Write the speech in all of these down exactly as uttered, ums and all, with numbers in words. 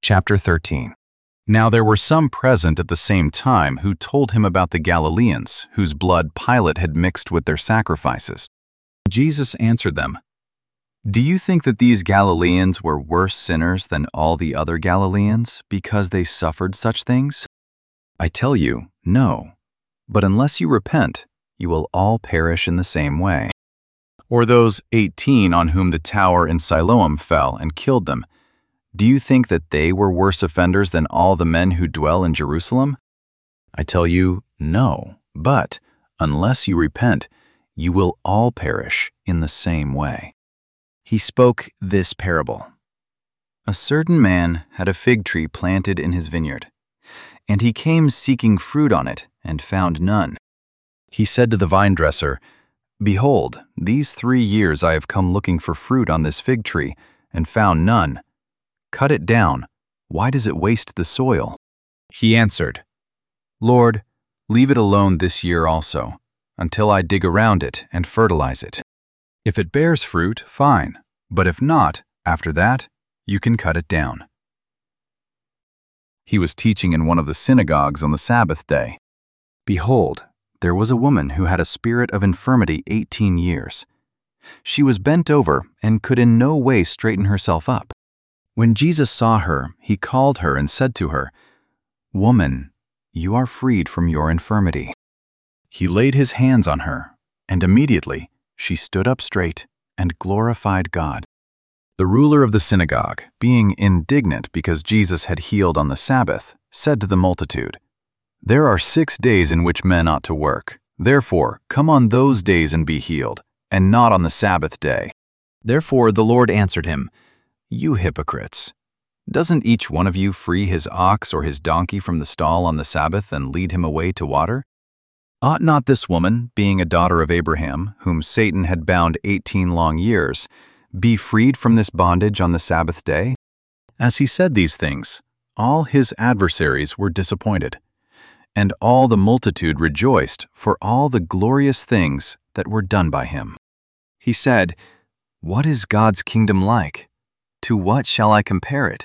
Chapter thirteen. Now there were some present at the same time who told him about the Galileans, whose blood Pilate had mixed with their sacrifices. Jesus answered them, "Do you think that these Galileans were worse sinners than all the other Galileans because they suffered such things? I tell you, no. But unless you repent, you will all perish in the same way. Or those eighteen on whom the tower in Siloam fell and killed them, do you think that they were worse offenders than all the men who dwell in Jerusalem? I tell you, no. But unless you repent, you will all perish in the same way." He spoke this parable. A certain man had a fig tree planted in his vineyard, and he came seeking fruit on it and found none. He said to the vine dresser, "Behold, these three years I have come looking for fruit on this fig tree and found none. Cut it down. Why does it waste the soil?" He answered, "Lord, leave it alone this year also, until I dig around it and fertilize it. If it bears fruit, fine, but if not, after that, you can cut it down." He was teaching in one of the synagogues on the Sabbath day. Behold, there was a woman who had a spirit of infirmity eighteen years. She was bent over and could in no way straighten herself up. When Jesus saw her, he called her and said to her, "Woman, you are freed from your infirmity." He laid his hands on her, and immediately she stood up straight and glorified God. The ruler of the synagogue, being indignant because Jesus had healed on the Sabbath, said to the multitude, "There are six days in which men ought to work. Therefore, come on those days and be healed, and not on the Sabbath day." Therefore the Lord answered him, "You hypocrites! Doesn't each one of you free his ox or his donkey from the stall on the Sabbath and lead him away to water? Ought not this woman, being a daughter of Abraham, whom Satan had bound eighteen long years, be freed from this bondage on the Sabbath day?" As he said these things, all his adversaries were disappointed, and all the multitude rejoiced for all the glorious things that were done by him. He said, "What is God's kingdom like? To what shall I compare it?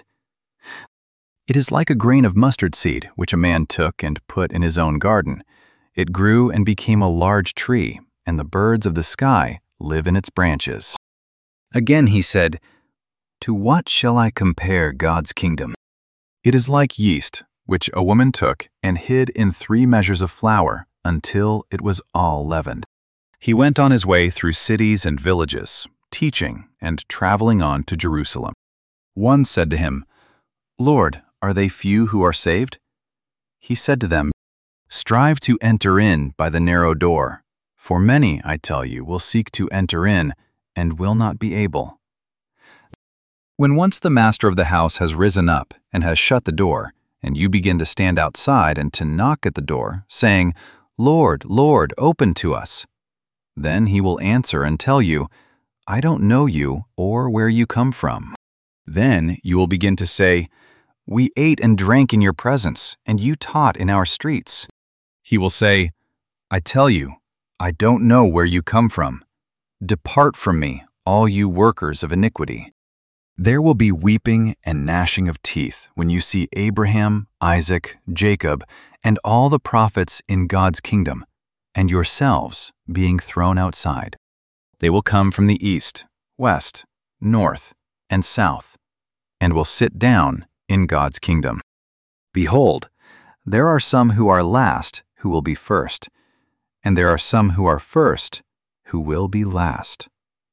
It is like a grain of mustard seed which a man took and put in his own garden. It grew and became a large tree, and the birds of the sky live in its branches." Again he said, "To what shall I compare God's kingdom? It is like yeast, which a woman took and hid in three measures of flour until it was all leavened." He went on his way through cities and villages, teaching and traveling on to Jerusalem. One said to him, "Lord, are they few who are saved?" He said to them, "Strive to enter in by the narrow door, for many, I tell you, will seek to enter in and will not be able." When once the master of the house has risen up and has shut the door, and you begin to stand outside and to knock at the door, saying, "Lord, Lord, open to us," then he will answer and tell you, "I don't know you or where you come from." Then you will begin to say, "We ate and drank in your presence, and you taught in our streets." He will say, "I tell you, I don't know where you come from. Depart from me, all you workers of iniquity." There will be weeping and gnashing of teeth when you see Abraham, Isaac, Jacob, and all the prophets in God's kingdom, and yourselves being thrown outside. They will come from the east, west, north, and south, and will sit down in God's kingdom. Behold, there are some who are last who will be first, and there are some who are first who will be last.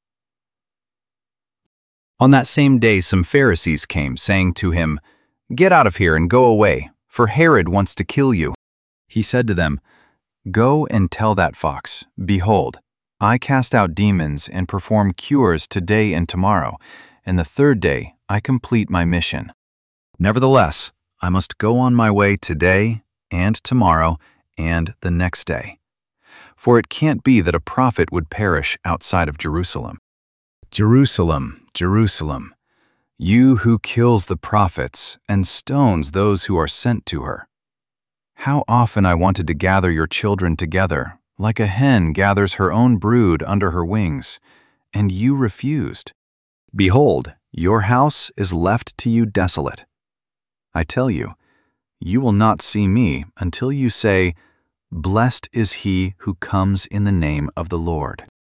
On that same day some Pharisees came, saying to him, "Get out of here and go away, for Herod wants to kill you." He said to them, "Go and tell that fox, behold, I cast out demons and perform cures today and tomorrow, and the third day I complete my mission. Nevertheless, I must go on my way today and tomorrow and the next day. For it can't be that a prophet would perish outside of Jerusalem. Jerusalem, Jerusalem, you who kills the prophets and stones those who are sent to her. How often I wanted to gather your children together, like a hen gathers her own brood under her wings, and you refused. Behold, your house is left to you desolate. I tell you, you will not see me until you say, 'Blessed is he who comes in the name of the Lord.'"